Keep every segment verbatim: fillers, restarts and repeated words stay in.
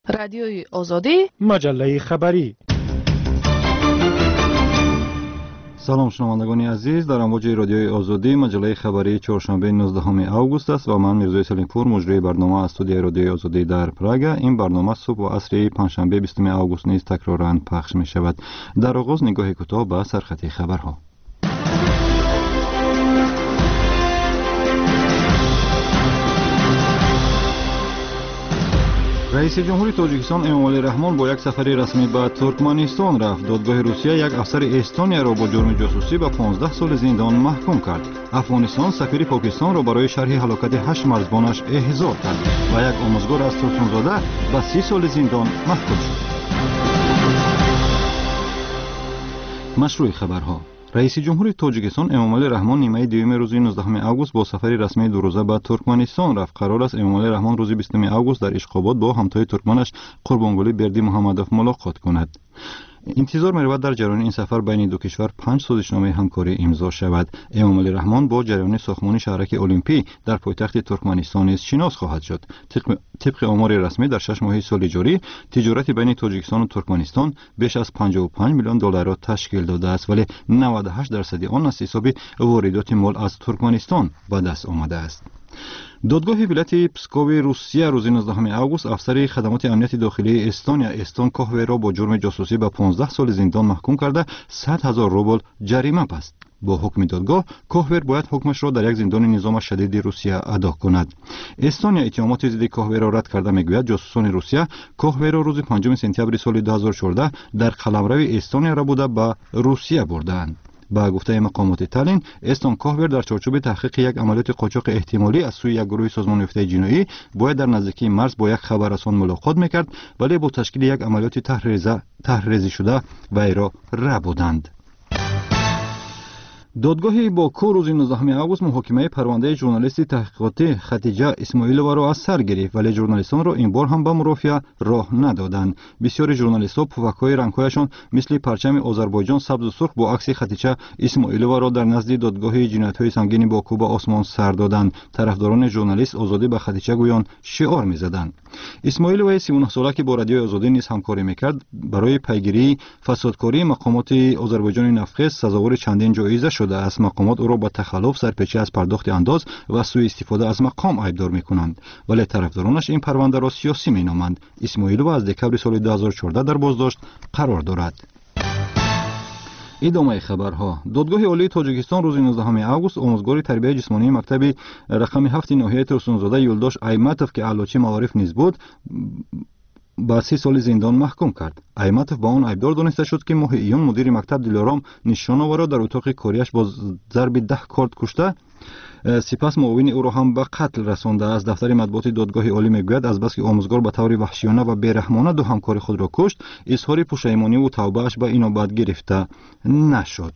رادیوی آزادی، مجله خبری. سلام شنوندگان عزیز، در امواج رادیوی آزادی مجله خبری چهارشنبه نوزدهم آگوست است و من میرزا سلیمپور مجری برنامه از استودیوی رادیوی آزادی در پراگ. این برنامه صبح و عصر پنجشنبه بیستم آگوست نیز تکرارا پخش می شود. در آغاز نگاه کوتاه به سرخط خبرها. رئیس جمهور تاجیکستان امامعلی رحمان با یک سفر رسمی به ترکمنستان رفت. دادگاه روسیه یک افسر استونیا را با جرم جاسوسی به پانزده سال زندان محکوم کرد. افغانستان سفیر پاکستان را برای شرح هلاکت هشت مرزبانش احضار کرد و یک آموزگار از ترکمنزاده به سی سال زندان محکوم شد. مشروع خبرها. رئیس جمهور تاجیکستان امامعلی رحمان نیمه دوم روز نوزدهم آگوست با سفر رسمی دو روزه به ترکمنستان رفت. قرار است امامعلی رحمان روز بیستم آگوست در اشخاباد با همتای ترکمنش قربانگلی بردی محمدوف ملاقات کند. انتظار می‌رود در جریان این سفر بین دو کشور پنج سازشنامه همکاری امضا شود. امامعلی رحمان با جریان ساختمان شهرک المپی در پایتخت ترکمنستان نیز شناس خواهد شد. طبق, طبق آمار رسمی در شش ماه سال جاری تجارت بین تاجیکستان و ترکمنستان بیش از پنجاه و پنج میلیون دلار را تشکیل داده است، ولی نود و هشت درصد آن از حساب واردات مال از ترکمنستان به دست آمده است. دادگاه ولایت پسکو روسیه روز نوزدهم آگوست افسر خدمات امنیت داخلی استونیا استون کوهوی را با جرم جاسوسی به پانزده سال زندان محکوم کرده صد هزار روبل جریمه بست. با حکم دادگاه کوهوی باید حکمش را در یک زندان نظام شدید روسیه ادا کند. استونیا اتهامات ضد کوهوی را رد کرده میگوید جاسوسان روسیه کوهوی را روز پنجم سپتامبر سال دو هزار و چهارده در قلمرو استونیا را بوده به روسیه بردند. با گفته مقامات تالین، استون کوهوی در چارچوب تحقیق یک عملیات قاچاق احتمالی از سوی یک گروه سازمان یافته جنایی باید در نزدیکی مرز با یک خبررسان ملاقات میکرد، ولی با تشکیل یک عملیات طرحریزی شده وی را ربودند. دادگاه باکو روز نوزدهم آگوست محاکمه پرونده ژورنالیست تحقیقاتی خدیجه اسماعیلووا را از سر گرفت، ولی ژورنالیستان را این بار هم به مرافعه راه ندادند. بسیاری ژورنالیست‌ها پوک‌های رنگ‌هایشان مثل پرچم آذربایجان سبز و سرخ با عکس خدیجه اسماعیلووا را در نزد دادگاه جنایت‌های سنگین باکو به آسمان سر دادند. طرفداران ژورنالیست آزادی به خدیجه گویان شعار می‌زدند. اسماعیلووا سی و نه ساله که با رادیوی آزادی نیز همکاری می‌کرد برای پیگیری فسادکاری مقامات آذربایجان نفتخیز سزاوار چندین جایزه شد. از مقامات او را با تخلف، سرپیچی از پرداخت انداز و سوء استفاده از مقام ایبدار می‌کنند، ولی طرفدارانش این پرونده را سیاسی می‌نامند. اسماعیلووا از دکمبر سال دو هزار و چهارده در بازداشت قرار دارد. ادامه خبرها. دادگاه عالی تاجیکستان روز نوزدهم آگوست آموزگار تربیت جسمانی مکتب رقم هفت ناحیه ترسونزاده یولداش ایماتوف که اعلاچی معارف نیز بود با سی سال زندان محکوم کرد. ایماتوف با آن ایبدار دانسته شد که ماه ایون مدیر مکتب دلارام نشان‌آور را در اتاق کاریش با ضرب ده کارد کشته، سپس معاون او را هم به قتل رسانده است. دفتر مطبوعات دادگاه عالی میگوید از بس که آموزگار به طور وحشیانه و بیرحمانه دو همکار خود را کشت، اظهار پشیمانی و توبه‌اش به اینابت گرفته نشد.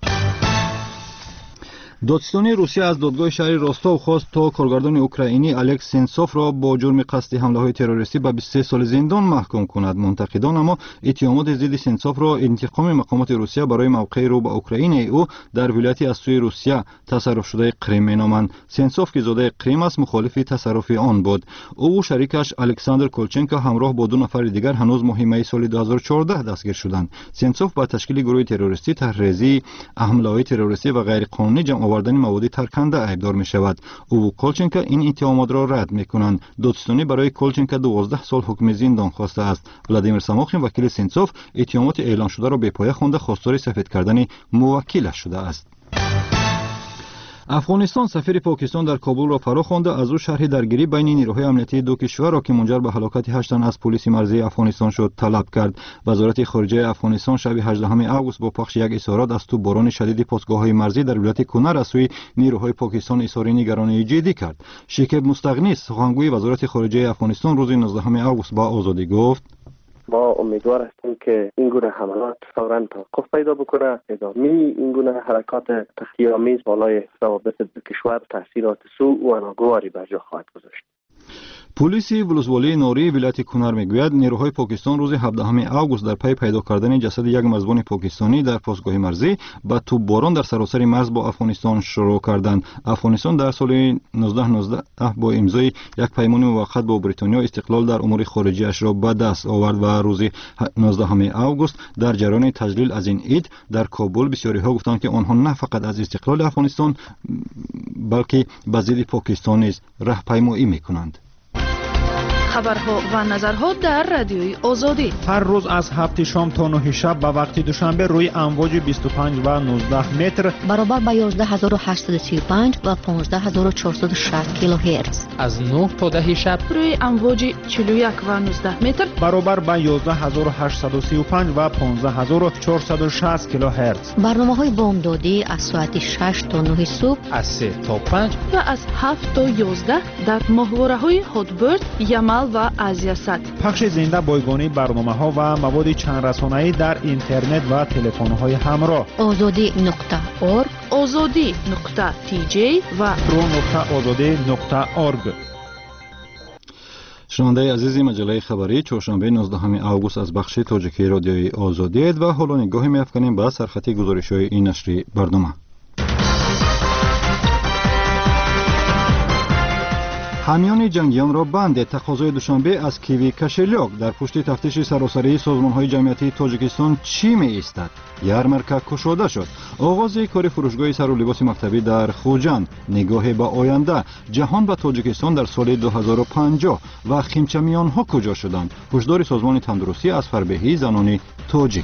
دادستانی روسیه از دادگاه شهر راستاو خواست تا کارگردان اوکراینی الکس سنسوف را با جرم قصد حمله‌های تروریستی به بیست و سه سال زندان محکوم کند. منتقدان اما اتهامات ضد سنسوف را انتقام مقامات روسیه برای موقع رو به اوکراین او در ولایتی از سوی روسیه تصرف شده کریم مینامند. سنسوف که زاده کریم است مخالف تصرف آن بود. او و شریکش الکساندر کولچنکو همراه با دو نفر دیگر هنوز ماه می سال دو هزار و چهارده دستگیر شدند. سنسوف با تشکیل گروه تروریستی، طرحریزی حمله‌های تروریستی و غیرقانونی جمع آوردن مواد ترکنده ایبدار می شود. او و کولچنکو این اتهامات را رد می کنند. دادستانی برای کولچنکو دوازده سال حکم زندان خواسته است. ولادیمیر ساموخین وکیل سنسوف اتهامات اعلام شده را به پایه خوانده خواستار سفید کردن موکلش شده است. افغانستان سفیر پاکستان در کابل را فرا خوانده از او شرح درگیری بین نیروهای امنیتی دو کشور را که منجر به هلاکت هشت تن از پلیس مرزی افغانستان شد طلب کرد. وزارت خارجه افغانستان شب هجدهم آگوست با پخش یک اظهارات از تو باران شدید پاسگاه‌های مرزی در ولایت کنر از سوی نیروهای پاکستان اظهار نگرانی جدی کرد. شکیب مستغنی سخنگوی وزارت خارجه افغانستان روز نوزدهم آگوست با آزادی گفت: ما امیدوار هستیم که این گونه حملات فوراً توقف پیدا بکنه. ادامه این گونه حرکات تخریب‌آمیز بالای روابط دو کشور تاثیرات سوء و ناگواری بر جا خواهد گذاشت. پلیس ولسوالی نوری ولایت کنر میگوید نیروهای پاکستان روز هفدهم آگوست در پی پیدا کردن جسد یک مزبان پاکستانی در پاسگاه مرزی با توپباران در سراسر مرز با افغانستان شروع کردند. افغانستان در سال نوزده نوزده با امضای یک پیمان موقت با بریتانیا استقلال در امور خارجی اش را به دست آورد و روز نوزدهم آگوست در جریان تجلیل از این عید در کابل بسیاری ها گفتند که آنها نه فقط از استقلال افغانستان بلکه به ضد پاکستان نیز راهپیمایی میکنند. خبرها و نظرها در رادیوی آزادی هر روز از هفت شام تا نه شب به وقت دوشنبه روی امواج بیست و پنج و نوزده متر برابر با یازده هزار و هشتصد و سی و پنج و پانزده هزار و چهارصد و شصت کیلوهرتز، از نه تا ده شب روی امواج چهل و یک و نوزده متر برابر با یازده هزار و هشتصد و سی و پنج و پانزده هزار و چهارصد و شصت کیلوهرتز. برنامه‌های بامدادی از ساعت شش تا نه صبح، از سه تا پنج و از هفت تا یازده در ماهواره‌های هاتبرد، یمل و آسیا صد. پخش زنده بایگانی برنامه‌ها و مواد چند رسانه‌ای در اینترنت و تلفن‌های همراه. آزادی نقطه اورگ، آزادی نقطه تی جی و رو نقطه آزادی نقطه اورگ. شنونده عزیزی مجله خبری چهارشنبه نوزدهم آگوست از بخش تاجیکی رادیوی آزادی اید و حالا نگاهی می‌افکنیم به سرخط گزارش‌های این نشر برنامه. حامیان جنگیان را بند تقاضای دوشنبه از کیوی کشلیوک در پشت تفتیش سراسری سازمان‌های جمعیتی تاجیکستان چی می ایستد؟ یارمرکه گشوده شد. آغاز کار فروشگاه سر و لباس مکتبی در خوجند، نگاه به آینده، جهان به تاجیکستان در سال دو هزار و پنجاه و خیمچمیان‌ها کجا شدند؟ هشدار سازمان تندرستی از فربهی زنان تاجیک.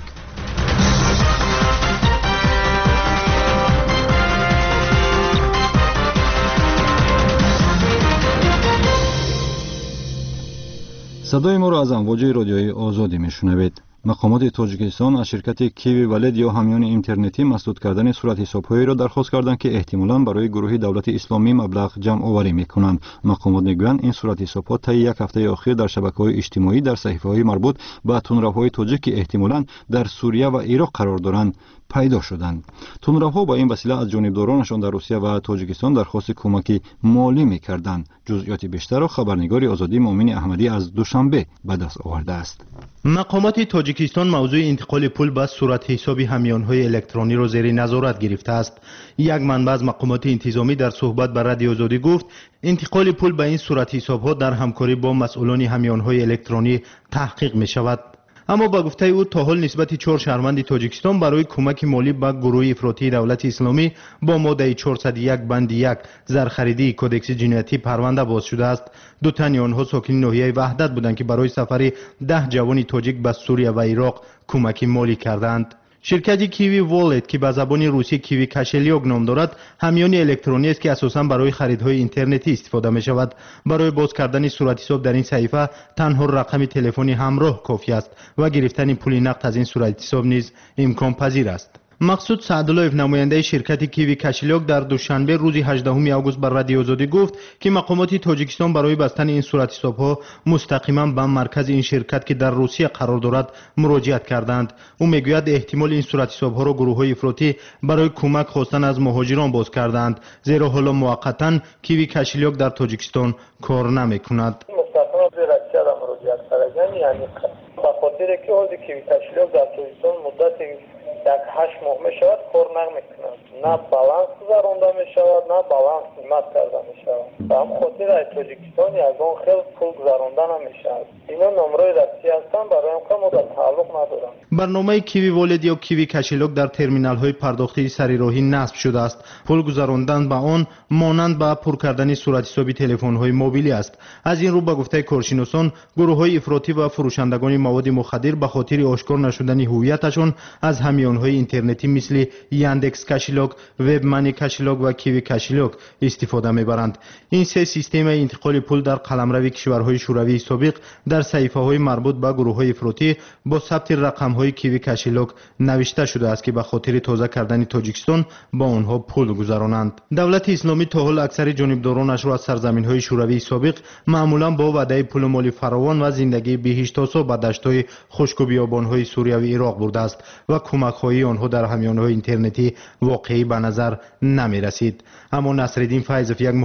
صدای ما را از امواج رادیوی آزادی میشنوید. مقامات تاجیکستان از شرکت کیوی ولد یا همیان اینترنتی مسدود کردن صورت حساب‌هایی را درخواست کردند که احتمالاً برای گروه دولت اسلامی مبلغ جمع آوری می‌کنند. مقامات می‌گویند این صورت حساب‌ها طی یک هفته اخیر در شبکه‌های اجتماعی در صحیفه‌های مربوط به تندروهای تاجیک که احتمالاً در سوریه و عراق قرار دارند پیدا شدند. تندروها با این وسیله از جانبدارانشان در روسیه و تاجیکستان درخواست کمک مالی می‌کردند. جزئیات بیشتر را خبرنگار آزادی مومن احمدی از دوشنبه به دست آورده است. مقامات تاجیکستان موضوع انتقال پول به صورت حساب همیان‌های الکترونی را زیر نظارت گرفته است. یک منبع از مقامات انتظامی در صحبت با رادیو آزادی گفت انتقال پول به این صورت حساب‌ها در همکاری با مسئولان همیان‌های الکترونی تحقیق می‌شود. اما با گفته او تا حال نسبت چهار شهروند تاجیکستان برای کمک مالی به گروه افراطی دولت اسلامی با ماده چهارصد و یک بند یک زرخریدی کدکس جنایتی پرونده باز شده است. دو تن آنها ساکن ناحیه وحدت بودند که برای سفر ده جوان تاجیک به سوریه و عراق کمک مالی کردند. شرکت کیوی والت که به زبان روسی کیوی کشلیوک نام دارد همیان الکترونی است که اساساً برای خریدهای اینترنتی استفاده می شود. برای باز کردن صورت حساب در این صحیفه تنها رقم تلفنی همراه کافی است و گرفتن پول نقد از این صورت حساب نیز امکان پذیر است. مقصود سعدالله‌اف نماینده شرکت کیوی کشلیوک در دوشنبه روز هجدهم آگوست بر رادیو آزادی گفت که مقامات تاجیکستان برای بستن این صورت حساب‌ها مستقیما به مرکز این شرکت که در روسیه قرار دارد مراجعت کردند. او میگوید احتمال این صورت حساب‌ها را گروه‌های افراطی برای کمک خواستن از مهاجران باز کردند، زیرا حالا موقتاً کیوی کشلیوک در تاجیکستان کار نمی‌کند. مستقیما به روسیه مراجعت کردن، یعنی به خاطر که حال کیوی کشلیوک در تاجیکستان مدت یک هشت ماه می شود کار نمیکنند، نه بالانس گذرانده می شود نه بالانس قیمت کرده می شود و هم خاطر از تاجیکستان یگان خیلی پول گذرانده نمی شود. اینا نمره رسی هستند، برای هم که ما در تعلق ندارم. برنامه کیوی والد یا کیوی کشلیوک در ترمینال های پرداختی سری راهی نصب شده است. پول گذراندن به آن مانند به پر کردن صورت حساب تلفن های موبیلی است. از این رو به گفته کارشناسان گروه های افراطی و فروشندگان مواد مخدر به خاطر آشکار نشدن هویتشان از همیان های اینترنتی مثل یاندکس کشلیوک، وب مانی کشلیوک و کیوی کشلیوک استفاده میبرند. این سه سیستم انتقال پول در قلمرو کشورهای شوروی سابق در صحیفه های مربوط به گروه های افراطی با ثبت رقم های کیوی کشلیوک نوشته شده است که به خاطر تازه کردن تاجیکستان با آنها پول گذرانند. دولت اسلامی تا حال اکثر جانبدارانش را از سرزمین های شوروی سابق معمولا با وعده پول مالی فراوان و زندگی بهشت‌آسا به دشت‌های خشک و بیابان‌های سوریه و عراق برده است و کمک‌های آنها در همیان‌های اینترنتی واقعی به نظر نمی رسید. اما نصرالدین فیضوف یک مهاجر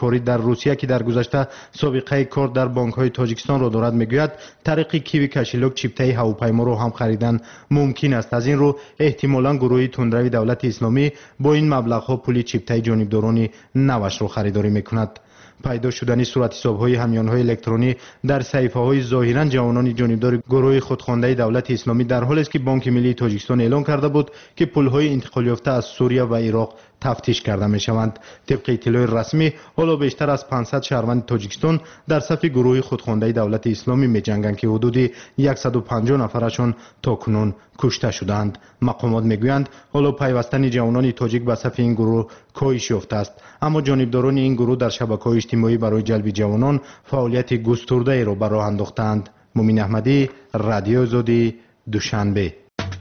فارید در روسیه که در گذشته سابقه کار در بانک‌های تاجیکستان را دارد میگوید طریق کیوی کشیلوک چیپتای هواپیما را هم خریدن ممکن است. از این رو احتمالاً گروه تندروی دولت اسلامی با این مبلغ‌ها پول چیپتای جانبداران نوش را خریداری میکند. پیدا شدن صورت حساب‌های همیان‌های الکترونی در صحیفه‌های ظاهراً جوانان جانبدار گروه خودخوانده دولت اسلامی در حالی است که بانک ملی تاجیکستان اعلام کرده بود که پول‌های انتقال یافته از سوریه و عراق تفتیش کرده می‌شوند. طبق اطلاع رسمی حالا بیشتر از پانصد شهروند تاجیکستان در صف گروه خودخوانده دولت اسلامی می‌جنگند که حدود صد و پنجاه نفرشان تاکنون کشته شدند. مقامات میگویند حالا پیوستن جوانان تاجیک به صف این گروه کاهش یافته است، اما جانبداران این گروه در شبکه‌های اجتماعی برای جلب جوانان فعالیت گسترده را به راه انداختند. مومین احمدی، رادیو آزادی، دوشنبه.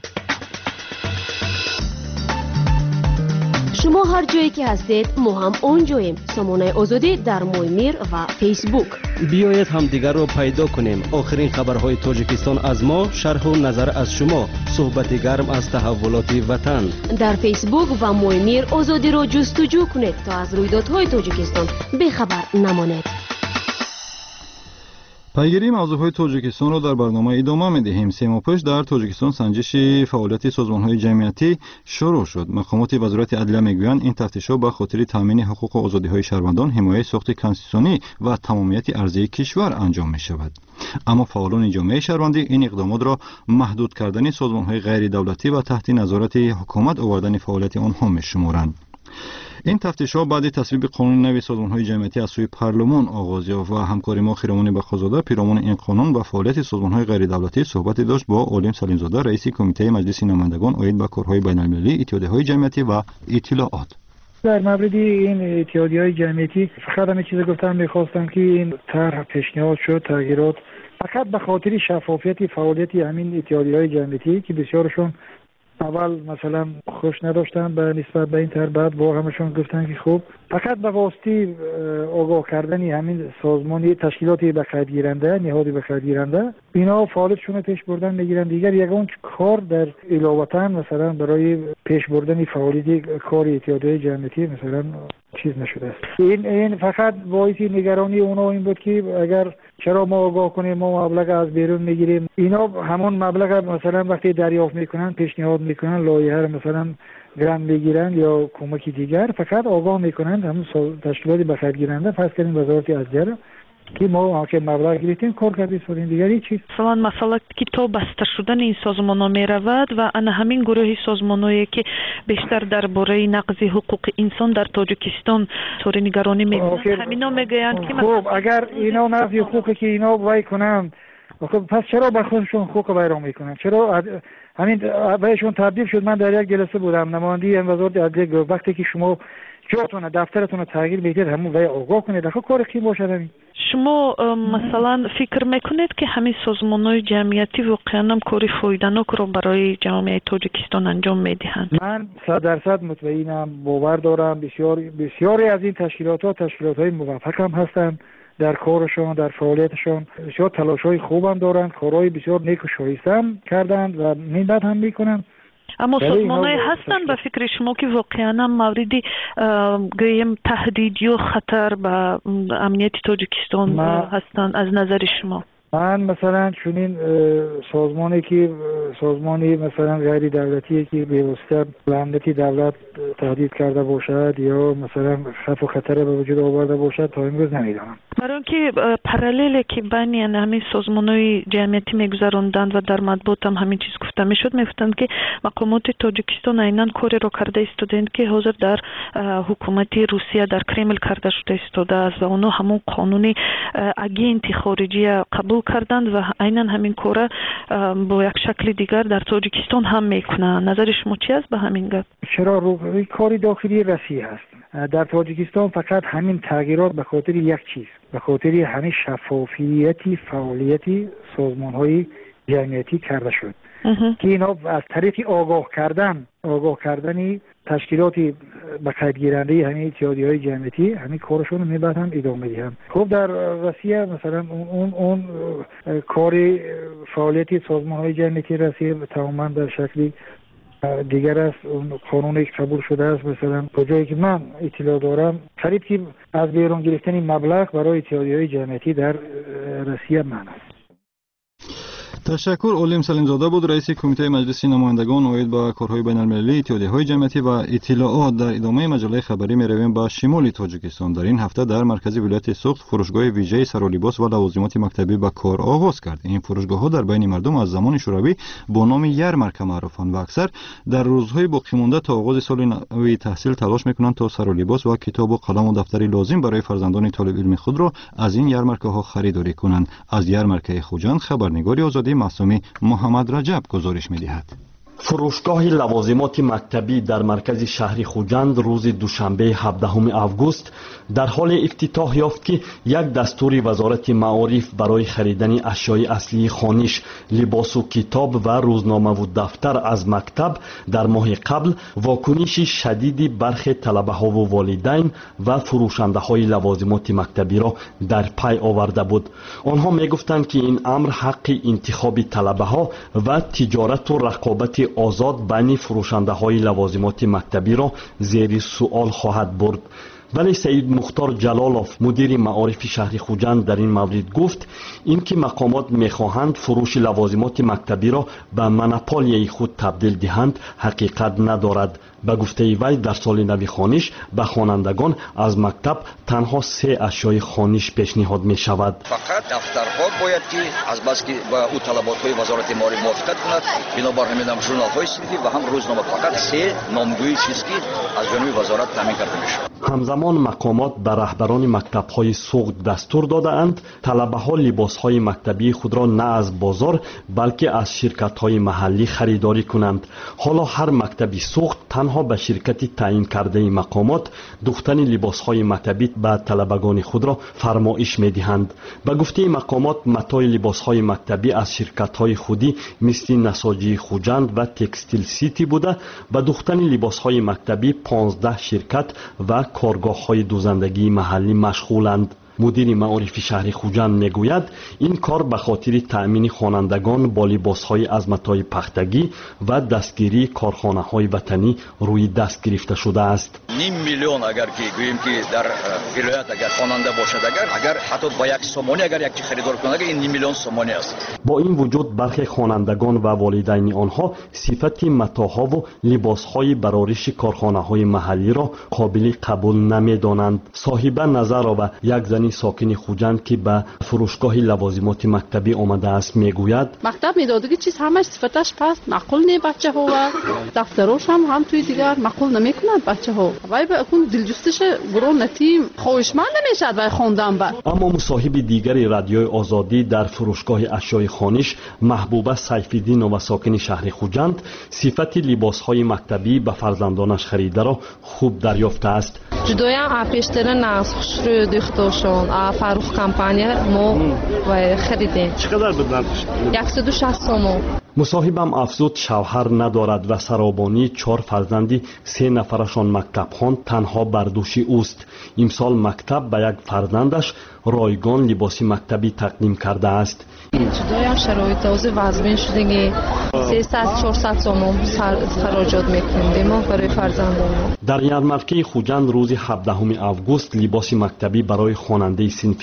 شما هر جایی که هستید ما هم اونجاییم. سامانه آزادی در مویمیر و فیسبوک. بیایید هم دیگر رو پیدا کنیم. آخرین خبرهای تاجیکستان از ما، شرح و نظر از شما، صحبت گرم از تحولات وطن. در فیسبوک و مویمیر آزادی رو جستجو کنید تا از رویدادهای تاجیکستان بخبر نمانید. پیگیری موضوعهای تاجیکستان را در برنامه ادامه می‌دهیم. سه ماه پیش در تاجیکستان سنجش فعالیت سازمان‌های جمعیتی شروع شد. مقامات وزارت عدلیه می‌گویند این تفتیش‌ها به خاطر تامین حقوق و آزادی‌های شهروندان، حمایت ساخت کنستیتوسیونی و تمامیت ارضی کشور انجام می‌شود. اما فعالان جامعه شهروندی این اقدامات را محدود کردن سازمان‌های غیر دولتی و تحت نظارت حکومت آوردن فعالیت آنها می‌شمارند. این تفتیش‌ها بعد تصویب قانون نوی سازمان‌های جمعیتی از سوی پارلمان آغاز یافت و همکاری ما خیرمان بخشزاده پیرامون این قانون و فعالیت سازمان‌های غیر دولتی صحبت داشت با عالم سلیم‌زاده، رئیس کمیته مجلس نمایندگان عاید به کارهای بین‌المللی، اتحادیه‌های جمعیتی و اطلاعات. در مورد این اتحادیه‌های جمعیتی فقط همین چیز گفتم، می‌خواستم که این طرح پیشنهاد شد تغییرات فقط به خاطر شفافیت فعالیت همین اتحادیه‌های جمعیتی که بسیارشون اول مثلا خوش نداشتن به نسبت به این طرح، بعد با همشون گفتن که خوب فقط به واسطه آگاه کردن همین سازمانی تشکیلاتی به خرید گیرنده، نهادی به خرید گیرنده، اینا فعالیتشون پیش بردن میگیرن. دیگر یگان کار در علاوه مثلا برای پیش بردن فعالیت کار اتحادیه جمعیتی مثلا چیز نشده است. این این فقط باعث نگرانی اونا این بود که اگر چرا ما آگاه کنیم ما مبلغ از بیرون میگیریم، اینا همون مبلغ مثلا وقتی دریافت میکنن پیشنهاد میکنن لایحه مثلا گران میگیرن یا کمکی دیگر، فقط آگاه میکنن همون تشکیلاتی به خرید گیرنده فرض کنیم وزارت عدلیه که ما که مبلغ گرفتیم کار کردیم سوالین دیگری چیز. مثلا مسئله که تا بسته شدن این سازمان‌ها میرود و انا همین گروه سازمان‌هایی که بیشتر درباره نقض حقوق انسان در تاجیکستان طور نگرانی میکنند، همینا میگویند که خب اگر اینا نقض حقوقی که اینا وای کنن، خب پس چرا به خودشون حقوق بیرون میکنن؟ چرا همین بهشون تبدیل شد؟ من در یک جلسه بودم، نماینده وزارت عدلیه وقتی که شما جاتون دفترتون تغییر بدید همون وای آگاه کنید، خب کار کی باشه همین؟ شما مثلا فکر میکنید که همین سازمان‌های جمعیتی واقعا هم کاری فایده‌ناک رو برای جامعه تاجیکستان انجام میدهند؟ من صد درصد مطمئنم، باور دارم بسیار بسیاری از این تشکیلات‌ها تشکیلات‌های موفق هم هستند در کارشون، در فعالیتشون، بسیار تلاش‌های خوب هم دارند، کارهای بسیار نیک و شایسته هم کردند و منت هم میکنن. اما سازمان‌های هستن به فکر شما که واقعا هم موردی گویم تهدید یا خطر به امنیت تاجیکستان هستن از نظر شما؟ من مثلا چنین سازمانی که سازمانی مثلا غیر دولتی که به واسطه امنیت دولت تهدید کرده باشد یا مثلا خطر و خطر به وجود آورده باشد تا امروز نمیدونم. برای اینکه پرالیل که بین همین سازمان‌های جمعیتی میگذراندند و در مطبوعات هم همین چیز گفته میشد، میگفتند که مقامات تاجیکستان عیناً کاری رو کرده ایستادند که حاضر در حکومت روسیه در کرمل کرده شده ایستاده است و اونها همون قانون اگنت خارجی قبول کردند و عیناً همین کار با یک شکل دیگر در تاجیکستان هم میکنند. نظر شما چی است به همین گپ؟ چرا روی کاری داخلی روسیه هست در تاجیکستان؟ فقط همین تغییرات به خاطر یک چیز، به خاطر همین شفافیتی فعالیتی سازمان‌های جمعیتی کرده شد که اینا از طریق آگاه کردن آگاه کردنی تشکیلاتی به قید گیرنده همین اتحادیه‌های جمعیتی همین کارشون رو میبرن هم ادامه میدن. خب در روسیه مثلا اون اون, اون کار فعالیتی سازمان‌های جمعیتی روسیه تماما در شکلی دیگر است. اون قانونی که قبول شده است مثلا کجایی که من اطلاع دارم قریب که از بیرون گرفتن مبلغ برای اتحادیه‌های جمعیتی در روسیه من است. تشکر. علیم سلیمزاده بود، رئیس کمیته مجلس نمایندگان اوید با کارهای بین المللی اتحادیه‌های جمعیتی و اطلاعات. در ادامه مجله خبری می‌رویم به شمال تاجیکستان. در این هفته در مرکز ولایت سوخت فروشگاه ویژه سر و لباس و لوازمات مکتبی به کار آغاز کرد. این فروشگاه‌ها در بین مردم از زمان شوروی با نام یرمرکه معروفند و اکثر در روزهای باقی مانده تا آغاز سال نوی تحصیل تلاش می‌کنند تا سر و لباس و کتاب و قلم و دفتری لازم برای فرزندان طالب علم خود را از این یرمرکه‌ها خریداری کنند. از یرمرکه خوجند خبرنگاری آزادی معصومی محمد رجب گزارش می‌دهد. فروشگاه لوازمات مکتبی در مرکز شهر خوجند روز دوشنبه هفدهم آگوست در حال افتتاح یافت که یک دستور وزارت معارف برای خریدن اشیای اصلی خانش، لباس و کتاب و روزنامه و دفتر از مکتب در ماه قبل واکنش شدیدی برخی طلبه‌ها و والدین و فروشنده‌های لوازمات مکتبی را در پی آورده بود. آنها می‌گفتند که این امر حق انتخاب طلبه‌ها و تجارت و رقابت آزاد بین فروشنده‌های لوازمات مکتبی را زیر سوال خواهد برد. ولی سید مختار جلالوف مدیر معارف شهر خوجند در این مورد گفت اینکه مقامات می‌خواهند فروش لوازمات مکتبی را به مونوپولی خود تبدیل دهند حقیقت ندارد. به گفته وی در سال نو خانش به خوانندگان از مکتب تنها سه اشیای خانش پیشنهاد می شود. فقط دفترها باید که از بس که با او طلبات های وزارت معارف موافقت کند، بنابر همین هم ژورنال های صنفی و هم روزنامه فقط سه نامگوی چیز که از جانب وزارت تامین کرده می شود. همزمان مقامات به رهبران مکتب های سوخت دستور داده اند طلبه ها لباس های مکتبی خود را نه از بازار بلکه از شرکت های محلی خریداری کنند. حالا هر مکتبی سوخت تنها به شرکتی تعیین کرده مقامات دوختن لباس های مکتبی به طلبگان خود را فرمایش می دهند. به گفته مقامات متاع لباس های مکتبی از شرکت های خودی مثل نساجی خوجند و تکستیل سیتی بوده و دوختن لباس های مکتبی پانزده شرکت و کارگاه های دوزندگی محلی مشغولند. مدیر معارف شهر خوجند میگوید این کار به خاطر تأمین خوانندگان با لباس‌های از متاع پختگی و دستگیری کارخانه‌های وطنی روی دست گرفته شده است. نیم میلیون اگر که گوییم که در ولایت اگر خواننده باشد اگر اگر حتی با یک سومانی اگر یک خریدار کنه اگر این نیم میلیون سومانی است. با این وجود برخی خوانندگان و والدین آنها صفت متاعها و لباس‌های برارش کارخانه‌های محلی را قابل قبول نمی‌دانند. صاحب نظر و یک زن ساکن خوجند که به فروشگاه لوازمات مکتبی آمده است میگوید مکتب میدادگی چیز همش صفتش پست معقول نه بچه ها و دفتراش هم هم توی دیگر معقول نمیکنند بچه ها وای به اون دلجستش برون نتیم خواهشمند نمیشد وای خوندن بر. اما مصاحب دیگری رادیوی آزادی در فروشگاه اشیای خانش محبوبه سیف‌الدین و ساکن شهر خوجند صفت لباس های مکتبی به فرزندانش خریده را خوب دریافته است. جدایم اپشتر نسخ رو دخترشون فروخ کمپانی ما و خریدیم. چقدر بود نرخش؟ صد و شصت سوم. مصاحبم افزود شوهر ندارد و سرابانی چهار فرزندی سه نفرشان مکتب خوان تنها بر دوش اوست. امسال مکتب به یک فرزندش رایگان لباس مکتبی تقدیم کرده است. جدایم شرایط تازه وضبین شدگی سیصد چهارصد سوم خراجات میکنیم ما برای فرزندان. در یرمرکه خوجند روز هفدهم آگوست لباس مکتبی برای خواننده صنف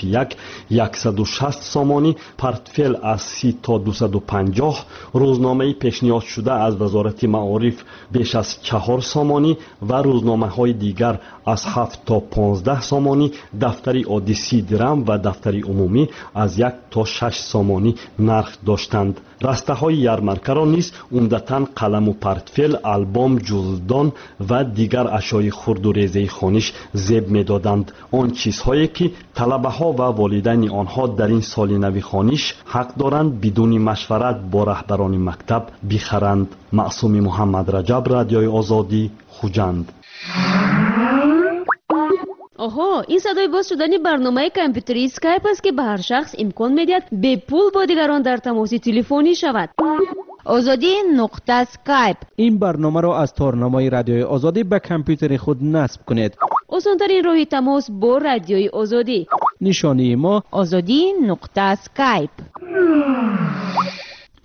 یک صد و شصت سامانی، پورتفل از سی تا دویست و پنجاه، روزنامه پیشنهاد شده از وزارت معارف بیش از چهار سامانی و روزنامه های دیگر از هفت تا پانزده سامانی، دفتری عادی سی درم و دفتری عمومی از یک تا شش سامانی نرخ داشتند. رسته های یرمرکه را نیز عمدتاً قلم و پورتفل، آلبوم، جلدان و دیگر اشیای خرد و ریزه خانش زیب می دادند. آن چیزهایی که طلبه ها و والدین آنها در این سال نو خانش حق دارند بدون مشورت با رهبران مکتب بخرند. معصومی محمد رجب، رادیوی آزادی، خوجند. آها، این صدای باز شدن برنامه کامپیوتری اسکایپ است که به هر شخص امکان میدهد به پول با دیگران در تماس تلفنی شود. آزادی نقطه اسکایپ. این برنامه را از تارنمای رادیوی آزادی به کامپیوتر خود نصب کنید. آسان‌ترین راه تماس با رادیوی آزادی. نشانی ما آزادی نقطه اسکایپ.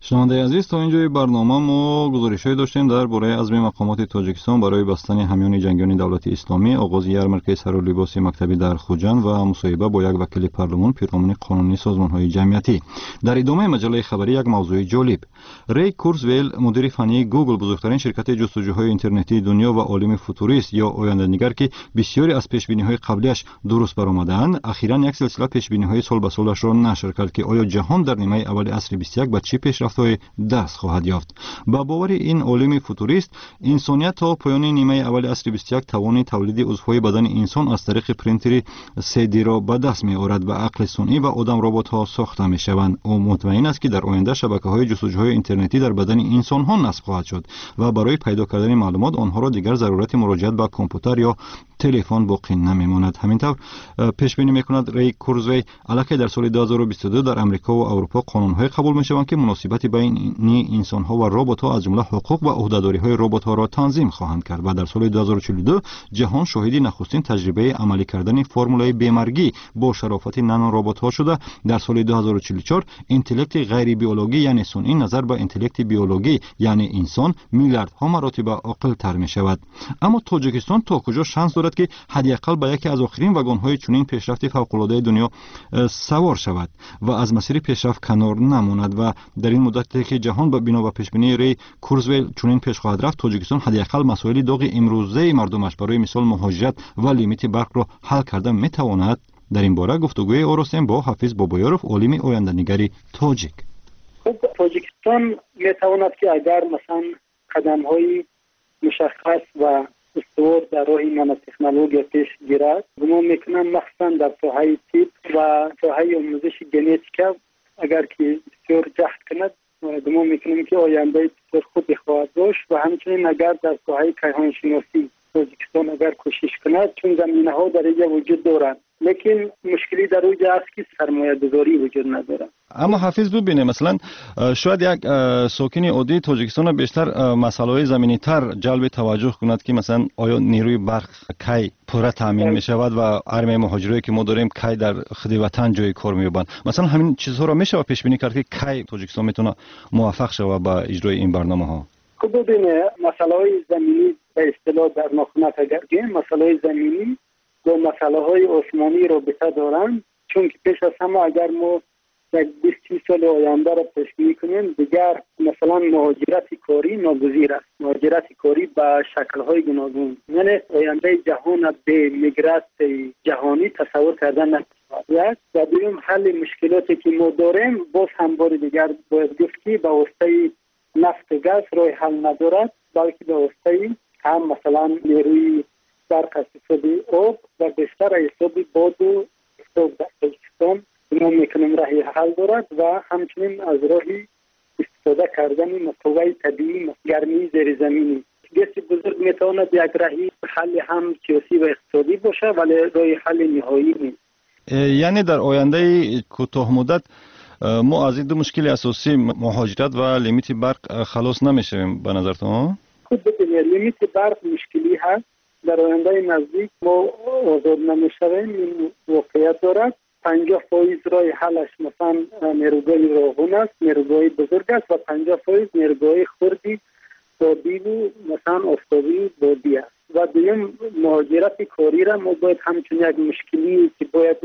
شنونده عزیز، تا اینجای برنامه ما گزارش‌هایی داشتیم درباره عزم مقامات تاجیکستان برای بستن حامیان جنگیان دولت اسلامی، آغاز یارمرکه سر و لباس مکتبی در خوجند و مصاحبه با یک وکیل پارلمان پیرامون قانونی سازمان‌های جمعیتی. در ادامه مجله خبری یک موضوع جالب. ری کورزویل، مدیر فنی گوگل، بزرگترین شرکت جستجوهای اینترنتی دنیا و عالم فوتوریست یا آینده‌نگر که بسیاری از پیش‌بینی‌های قبلیش درست برآمدند، اخیراً یک سلسله پیش‌بینی‌های سال به سالش را نشر کرد که آیا جهان در نیمه اول عصر بیست و یک به چه پیشرفت‌های دست خواهد یافت. با باور این عالم فوتوریست، انسانیت تا پایان نیمه اول عصر بیست و یک توان تولید عضوهای بدن انسان از طریق پرینتر سه دی را به دست می‌آورد و عقل صنعی و آدم ربات‌ها ساخته می‌شوند. او مطمئن است که در آینده شبکه‌های جستجوهای اینترنتی در بدن انسان‌ها نصب خواهد شد و برای پیدا کردن معلومات آنها را دیگر ضرورت مراجعت به کامپیوتر یا تلفن باقی نمی‌ماند. همینطور پیش بینی می‌کند ری کورزوی البته در سال دو هزار و بیست و دو در امریکا و اروپا قانون‌های قبول می‌شوند که مناسبت بین انسان‌ها و ربات‌ها از جمله حقوق و عهده‌داری‌های ربات‌ها را تنظیم خواهند کرد و در سال دو هزار و چهل و دو جهان شاهد نخستین تجربه عملی کردن فرمولای بیمارگی با شرافت نانو ربات‌ها شده. در سال دو هزار و چهل و چهار اینتلکت غیر بیولوژی یعنی صنعی نظر به اینتلکت بیولوژی یعنی انسان میلیاردها مراتب عاقل‌تر می‌شود. اما تاجیکستان تا کجا شانس دارد که حداقل به یکی از آخرین واگن‌های چنین پیشرفت فوق‌العاده دنیا سوار شود و از مسیر پیشرفت کنار نماند و در این مدتی که جهان به بنا و پیشبینی ری کورزویل چنین پیش خواهد رفت، تاجیکستان حداقل مسائل داغ امروزه مردمش برای مثال مهاجرت و لیمیت برق را حل کرده میتواند. در این باره گفتگوی آراستیم با حافظ بابایاروف، عالم آینده‌نگری تاجیک. خب تاجیکستان میتواند که اگر مثلا قدم‌های مشخص و استوار در راه نانو تکنولوژی پیش گیرد، گمان میکنم مخصوصا در ساحه طب و ساحه آموزش ژنتیک اگر که بسیار جهد کند، گمان میکنم که آینده بسیار خوبی خواهد داشت و همچنین اگر در ساحه کیهان شناسی تاجیکستان اگر کوشش کند، چون زمینه‌ها در اینجا وجود دارند، لیکن مشکلی در اونجا است که سرمایه گذاری وجود نداره. اما حافظ ببینه مثلا شاید یک ساکن عادی تاجیکستان بیشتر مسائل زمینی تر جلب توجه کند که مثلا آیا نیروی برق کی پوره تامین می شود و ارمی مهاجرایی که ما داریم کی در خود وطن جای کار می‌یابند. مثلا همین چیزها را میشه پیش بینی کرد که کی تاجیکستان میتونه موفق شود با اجرای این برنامه‌ها. خب ببینه مسائل زمینی به اصطلاح در ناخنات اگر گیم مسائل زمینی با مسائل آسمانی رابطه دارند، چون که پیش از همه اگر ما یک بیست سال آینده را پیش بینی کنیم، دیگر مثلا مهاجرت کاری ناگزیر است. مهاجرت کاری با شکل‌های گوناگون، یعنی آینده جهان به میگرات جهانی تصور کردن نمی‌شود. و دوم حل مشکلاتی که ما داریم باز هم بار دیگر باید گفت که به واسطه نفت و گاز راه حل ندارد، بلکه به واسطه هم مثلا نیروی برق از حساب آب و بیشتر حساب باد و آفتاب در تاجیکستان ما میکنیم راهی حل دارد و همچنین از راهی استفاده کردن مقوای طبیعی گرمی زیر زمینی. گسی بزرگ میتواند یک راهی حل هم سیاسی و اقتصادی باشه ولی راه حل نهایی نیست. یعنی در آینده کوتاه مدت ما از این دو مشکل اساسی مهاجرت و لیمیت برق خلاص نمیشیم به نظرتون؟ خود ببینید لیمیت برق مشکلی هست. در آینده نزدیک ما آزاد نمیشویم، این واقعیت دارد. پنجاه فایز رای حلش مثلا نیروگاه راهون است، نیروگاه بزرگ است و پنجاه فایز نیروگاه خردی بادی و مثلا آفتابی بادی است. و دویم مهاجرت کاری را ما باید همچون یک مشکلی که باید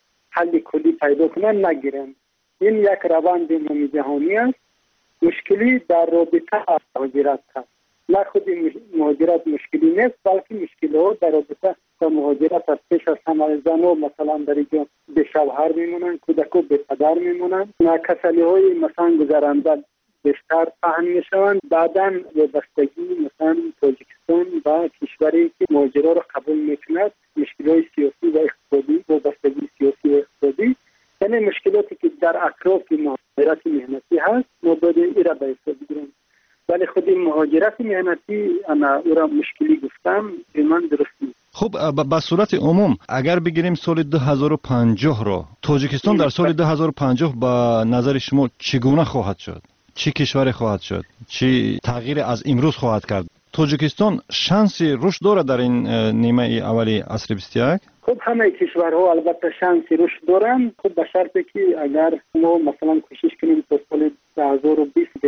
حل کلی پیدا کنن نگیریم. این یک روند عمومی جهانی است. مشکلی در رابطه با مهاجرت است. نه خود مهاجرت مشکلی نیست، بلکه مشکل ها در رابطه با مهاجرت از پیش از همه زنها مثلا در اینجا به شوهر میمونن، کودکو به پدر میمونن، کسلی های مثلا گذرنده بیشتر پهن میشوند. بعدا وابستگی مثلا تاجیکستان و کشوری که مهاجرا را قبول میکند، مشکل های سیاسی و اقتصادی، وابستگی سیاسی و اقتصادی، یعنی مشکلاتی که در اطراف مهاجرت مهنتی هست، ما باید این را به حساب بگیریم. ولی خود مهاجرت مهنتی انا او را مشکلی گفتم به من درست نیست. خب به صورت عموم اگر بگیریم سال دو هزار و پنجاه را، تاجیکستان در سال دو هزار و پنجاه به نظر شما چگونه خواهد شد؟ چه کشوری خواهد شد؟ چه تغییر از امروز خواهد کرد؟ تاجیکستان شانس رشد دارد در این نیمه اولی عصر بیست و یک؟ خب همه کشورها البته شانس رشد دارند، خب به شرطی که اگر ما مثلا کوشش کنیم تا سال دو هزار و بیست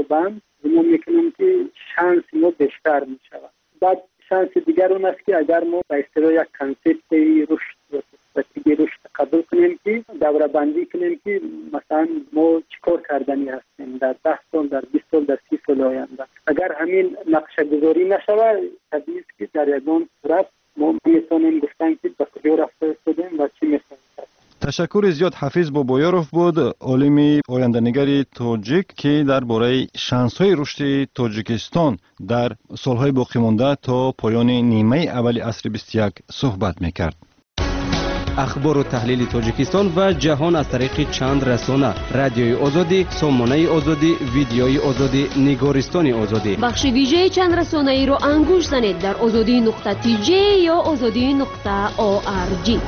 یابند ما میکنیم که شانس ما بیشتر میشود. بعد شانس دیگر اون است که اگر ما به اصطلاح یک کانسپت رشد و تیگه رشد قبول کنیم که دوره بندی کنیم که مثلا ما چیکار کردنی هستیم در ده سال، در بیست سال، در سی سال آینده. اگر همین نقشه گذاری نشود طبیعی است که در یگان صورت ما میتونیم گفتن که به کجا رفته استادیم و چی میتونیم. تشکر زیاد. حفیظ بابایاروف بود، عالم آینده‌نگری تاجیک که درباره شانس‌های رشد تاجیکستان در سالهای باقی مانده تا پایان نیمه اول عصر بیست و یک صحبت میکرد. اخبار و تحلیل تاجیکستان و جهان از طریق چند رسانه: رادیوی آزادی، سامانه آزادی، ویدیوی آزادی، نگارستان آزادی. بخش ویژه چند رسانه ای را انگوش زنید در آزادی نقطه تی جی یا آزادی نقطه او آر جی.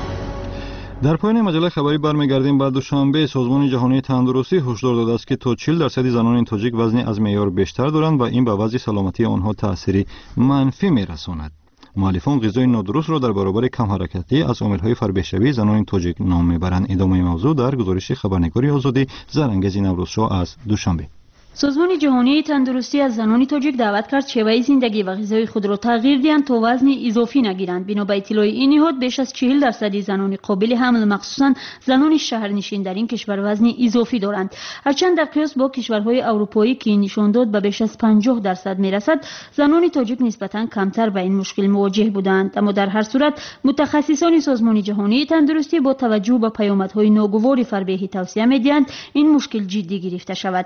در پایان مجله خبری برمیگردیم. بعد دوشنبه سازمان جهانی تندرستی هشدار داده است که تا چهل درصد زنان تاجیک وزن از معیار بیشتر دارند و این به وضع سلامتی آنها تأثیری منفی می‌رساند. مؤلفان غذای نادرست را در برابر کم حرکتی از عامل‌های فربه‌شوی زنان تاجیک نام می‌برند. ادامه موضوع در گزارش خبرنگاری آزادی زرانگیز نوروزشاه از دوشنبه. سازمان جهانی تندرستی از زنان تاجیک دعوت کرد شیوه زندگی و غذای خود را تغییر دهند تا وزن اضافی نگیرند. بنا به اطلاع این نهاد بیش از چهل درصد زنان قابل حمل مخصوصا زنان شهرنشین در این کشور وزن اضافی دارند. هرچند در قیاس با کشورهای اروپایی که نشان داد به بیش از پنجاه درصد میرسد، زنان تاجیک نسبتا کمتر با این مشکل مواجه بودند. اما در هر صورت متخصصان سازمان جهانی تندرستی با توجه به پیامدهای ناگوار فربهی توصیه می‌دهند این مشکل جدی گرفته شود.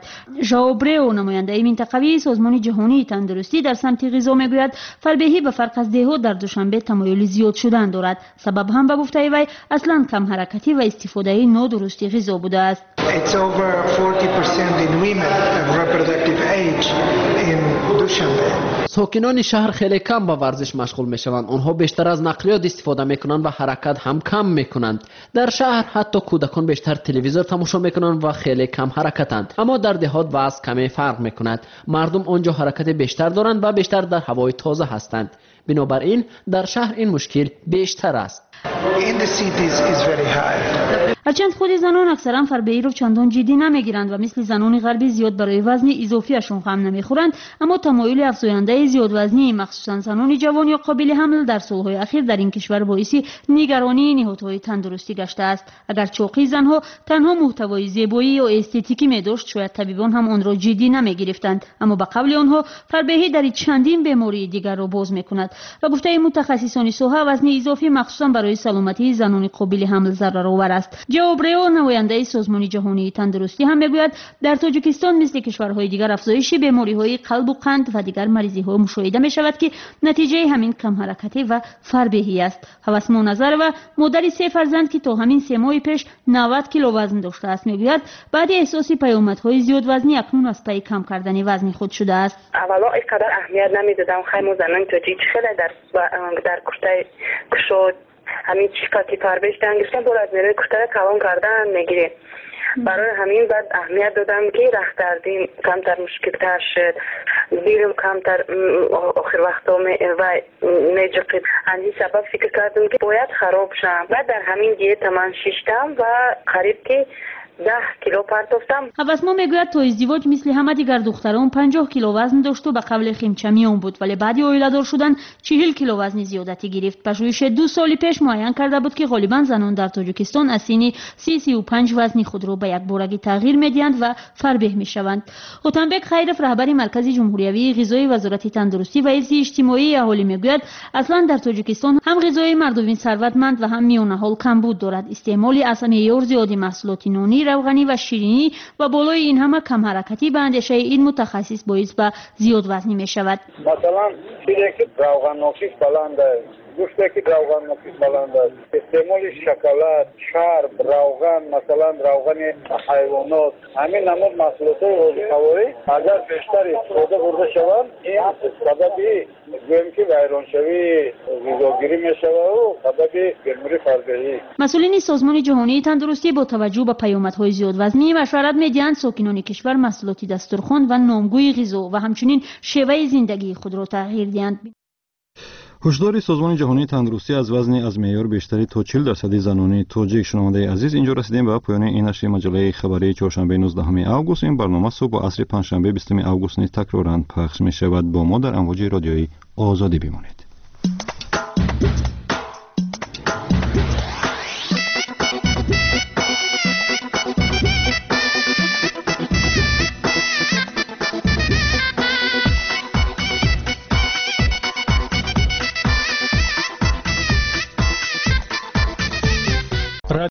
برو نماینده منطقوی سازمان جهانی تندرستی در سمت غذا میگوید فربهی به فرق از دهها در دوشنبه تمایل زیاد شدن دارد. سبب هم به گفته وی اصلا کم حرکتی و استفاده نادرستی غذا بوده است. It's over forty percent in women of reproductive age in Dushanbe. ساکنان شهر خیلی کم با ورزش مشغول می شوند. آنها بیشتر از نقلیات استفاده می کنند و حرکت هم کم می کنند. در شهر حتی کودکان بیشتر تلویزیون تماشا می کنند و خیلی کم حرکتند. اما در دهات وضع کمی فرق می کند. مردم آنجا حرکت بیشتر دارند و بیشتر در هوای تازه هستند. بنابراین در شهر این مشکل بیشتر است. In the cities is very high. هرچند خود زنان اکثرا فربهی رو چندان جدی نمیگیرند و مثل زنان غربی زیاد برای وزن اضافیشون غم نمیخورند، اما تمایل افزاینده زیاد وزنی مخصوصا زنان جوان یا قابل حمل در سالهای اخیر در این کشور باعث نگرانی نهادهای تندرستی گشته است. اگر چاقی زنها تنها محتوای زیبایی یا استتیکی می‌داشت، شاید طبیبان هم آن را جدی نمیگرفتند، اما به قول آنها فربهی در چندین بیماری دیگر را باز میکند. و گفته متخصصان ساحه وزن اضافی مخصوصا برای سلامتی زنان قابل حمل ضررآور است. جواب ریو نماینده سازمان جهانی تندرستی هم میگوید در تاجیکستان مثل کشورهای دیگر افزایش بیماری‌های قلب و قند و دیگر مریضی‌ها مشاهده می‌شود که نتیجه همین کم حرکتی و فربهی است. هوسمان نظر و مادر سه فرزند که تا همین سه ماه پیش نود کیلو وزن داشته است میگوید بعد احساس پیامدهای زیاد وزنی اکنون از پی کم کردن وزن خود شده است. اولا اینقدر اهمیت نمیدادم. خیلی زنان تاجیک خیلی در در کشته کشود همین چیکاتی فربهش دنگشتن بول از میره کشته کلان کردن میگیره. برای همین بعد اهمیت دادم که رخت دردیم کمتر مشکل تر شد، زیرم کمتر آخر وقتا و نجقید. همین سبب فکر کردم که باید خراب شم. بعد در همین دیت من شیشتم و قریب که ده کیلو پرتافتم. هوسما میگوید تا ازدواج مثل همه دیگر دختران پنجاه کیلو وزن داشت و به قبل خیمچمیان بود، ولی بعد اویله دار شدن چهل کیلو وزن زیادتی گرفت. پژوهش دو سال پیش معین کرده بود که غالبا زنان در تاجیکستان از سن سی سی و پنج وزن خود را به یک بارگی تغییر میدهند و فربه میشوند. هوتنبک خیرف رهبر مرکز جمهوری غذایی وزارت تندرستی و حفظ اجتماعی اهالی میگوید اصلا در تاجیکستان هم غذای مردم ثروتمند و هم میانه حال کمبود دارد. استعمال از معیار زیادی محصولات نانی، روغنی و شیرینی و بالای این همه کم حرکتی به اندیشه این متخصص باعث به زیاد وزنی می شود. مثلا چیزی که روغن نوشیش بلند است، گوشتی که روغن نوشیش بلند است، استعمال شکلات، چرب، روغن، مثلا روغن حیوانات، همین نمود محصولات غذایی اگر بیشتر استفاده برده شوند این سببی گویم که ویرانشوی غذاگیری می شود و سببی بیماری فربهی. مسئولین سازمان جهانی تندرستی با توجه به پیامدهای زیاد وزنی مشورت می‌دهند ساکنان کشور محصولات دسترخوان و نامگوی غذا و همچنین شیوه زندگی خود را تغییر دهند. هشدار سازمان جهانی تندرستی از وزن از معیار بیشتری تا چهل درصد زنان تاجیک. شنونده عزیز، اینجا رسیدیم به پایان این نشر مجله خبری چهارشنبه نوزدهم اوگوست. این برنامه صبح و عصر پنجشنبه بیستم اوگوست نیز تکرارا پخش می شود. با ما در امواج رادیویی آزادی بمانید.